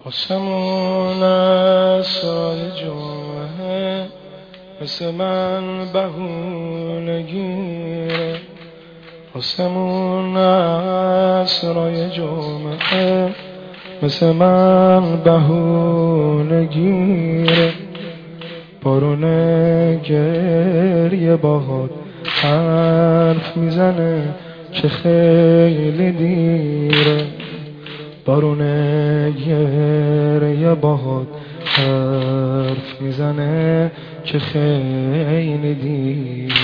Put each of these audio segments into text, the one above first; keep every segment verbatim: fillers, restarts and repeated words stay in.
آسمون اسرای جمعه مثل من بهونه گیره. آسمون اسرای جمعه مثل من بهونه گیره. بارونه گریه باهات حرف میزنه که خیلی دیره. بارونه گریه باهات حرف میزنه که خیلی دیره.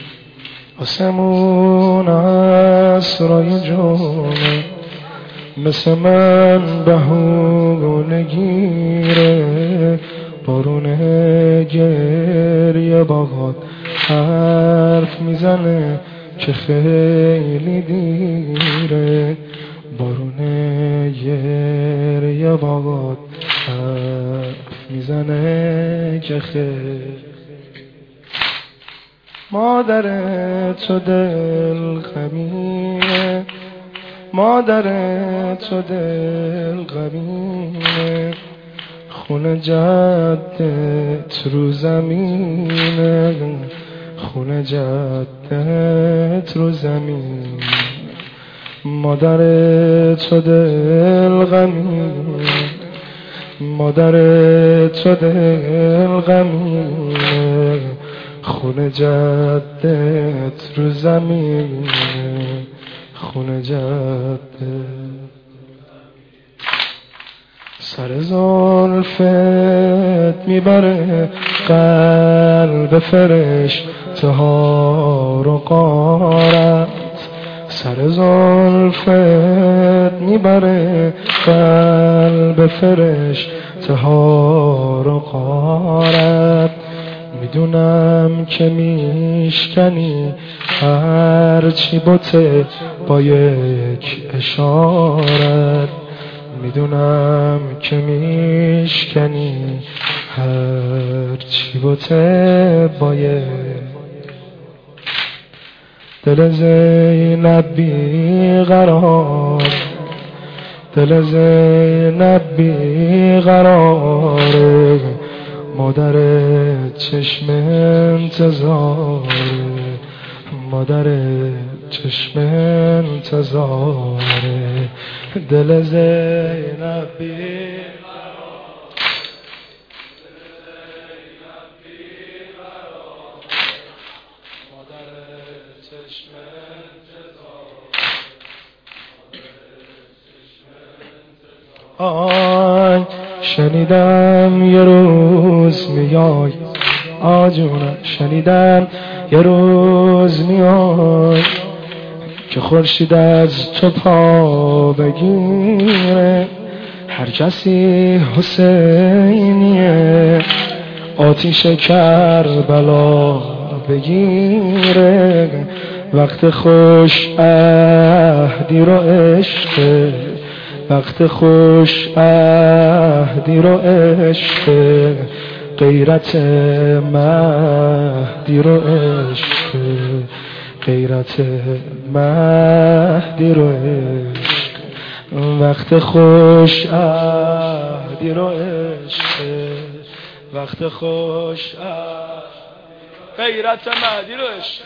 آسمون اسرای جمعه مثل من بهونه گیره. بارونه گریه باهات حرف میزنه که خیلی دیره. بارونه گریه باهات حرف میزنه که خیلی. مادر تو دل غمینه، مادر تو دل غمینه. خونه جدت رو زمینه، خونه جدت رو زمینه. مادر تو دل غمینه، مادر تو دل غمینه. خونه جدت رو زمینه، خونه جدت. سر زلفت میبره قلب فرشته ها رو غارت. سر زلفت میبره قلب فرشته ها رو غارت. میدونم که میشکنی هرچی بوته با یک اشارت. میدونم که میشکنی هرچی بوته با یک. دل زینب بیقرار، دل زینب بیقراره. مادر چشم انتظاره، مادر چشم انتظاره. دل زینب بیقرار، مادر چشم انتظاره. آی شنیدم یه روز میای، آجونم شنیدم یه روز میای که خورشید از تو پا بگیره. هر کسی حسینیه آتیش کربلا بگیره. وقت خوش عهدی رو عشق، وقت خوش عهدی رو عشق. غیرت مهدی رو عشق، غیرت مهدی رو عشق. وقت خوش عهدی رو عشق، وقت خوش عهدی غیرت مهدی رو عشق.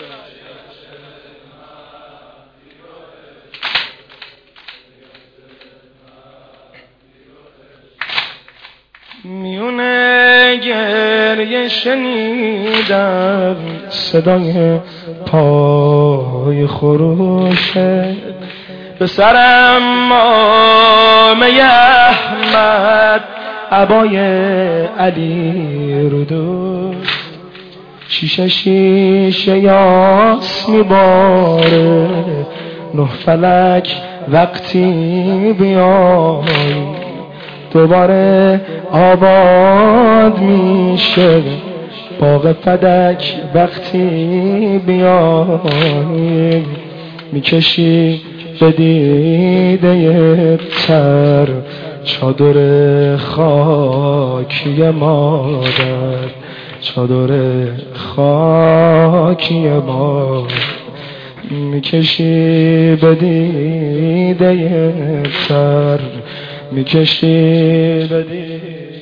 میونه گریه شنیدم صدای پای خروشه. به سرم مامه احمد عبای علی رو دوست. شیشه شیشه یاس میباره نه فلک وقتی بیای. دوباره آباد میشه باغ فدک وقتی بیای. میکشی به دیده تر چادر خاکی مادر، چادر خاکی مادر. میکشی به دیده تر میکشی بدی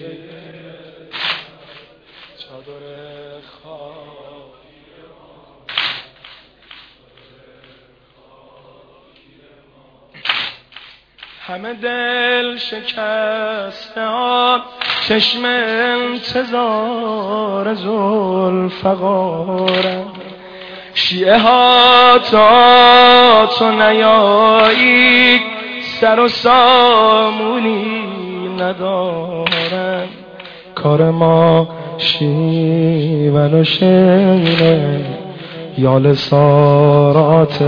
چادر خواب همه دل شکسته ها چشم انتظار ذوالفقارم شیعه ها تا تو نیایی سر و سامونی ندارن کار ما شیون و شینه یال سارات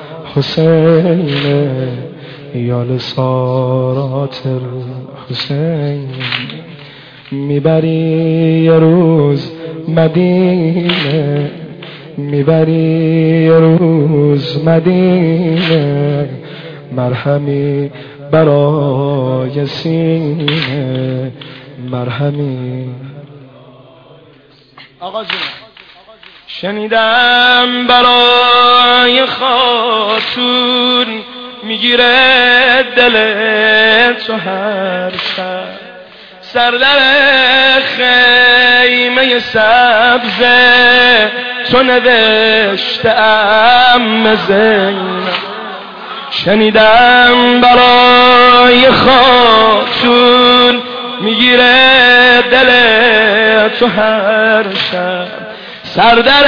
الحسینه یال سارات الحسین میبری یه روز مدینه میبری یه روز مدینه مرهمی برای سینه مرهمی آقا جون شنیدم برای خاتون میگیره دل تو هر شب سردر خیمه سبزه تو نوشتم زینب شنیدم برای خاتون میگیره دل تو هر شب سردر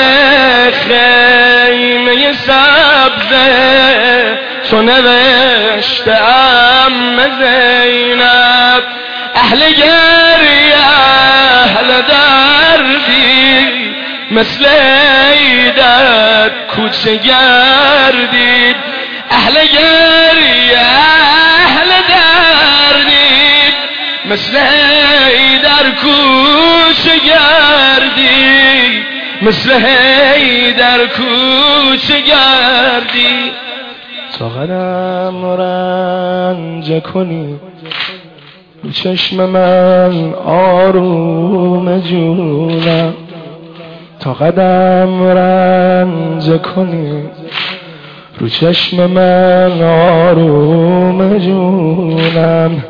خیمه سبزه تو نوشتم زینب اهل گریه اهل دردی مثل ایدت کوچه گردید اهل گریه اهل دردی مثل ایدر کوچه گردی مثل ایدر کوچه گردی تا قدم رنج کنی رو چشم من آروم جونم تا قدم رنج کنی رو چشم من آروم جونم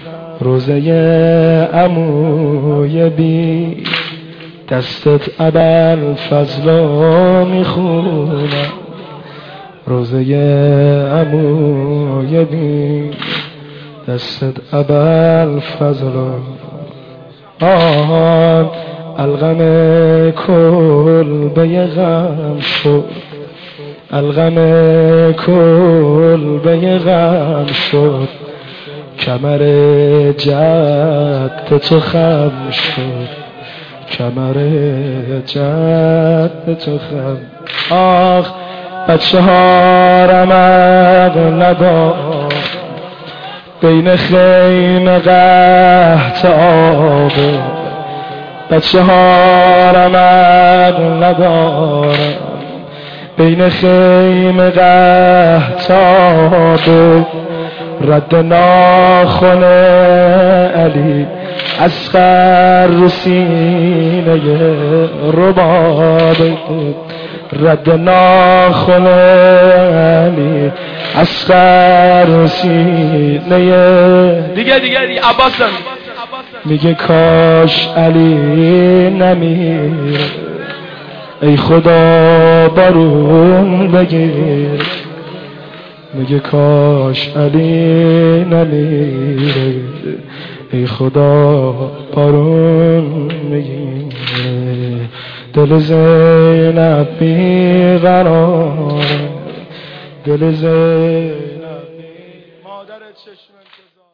روزه عموی بی دستت ابر فضلا میخونم روزه عموی بی دستت ابر فضلا آهان الغم کل به غم شد الغم کل به غم شد کمر جد تو خم شد کمر جد تو خم آخ بچه ها رمق ندار بین خیم قحط آبه بچه ها رمق ندار بین خیم قحط آبه رد ناخن علی اصغر رو سینه رباب رد ناخن علی اصغر رو سینه دیگه دیگه دیگه عباس میگه کاش علی نمیره ای خدا بارون بگیر میگه کاش علی نمیره ای خدا بارون بگیر دل زینب بیقرار دل زینب مادر چشم انتظار